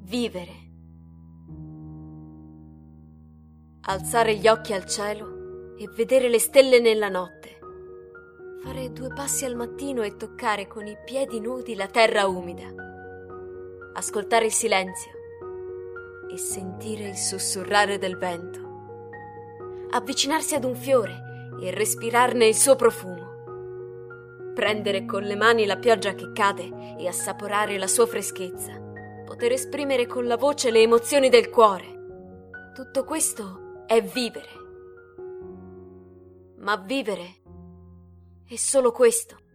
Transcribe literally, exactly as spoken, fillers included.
Vivere. Alzare gli occhi al cielo e vedere le stelle nella notte. Fare due passi al mattino e toccare con i piedi nudi la terra umida. Ascoltare il silenzio e sentire il sussurrare del vento. Avvicinarsi ad un fiore e respirarne il suo profumo. Prendere con le mani la pioggia che cade e assaporare la sua freschezza. Poter esprimere con la voce le emozioni del cuore. Tutto questo è vivere. Ma vivere è solo questo.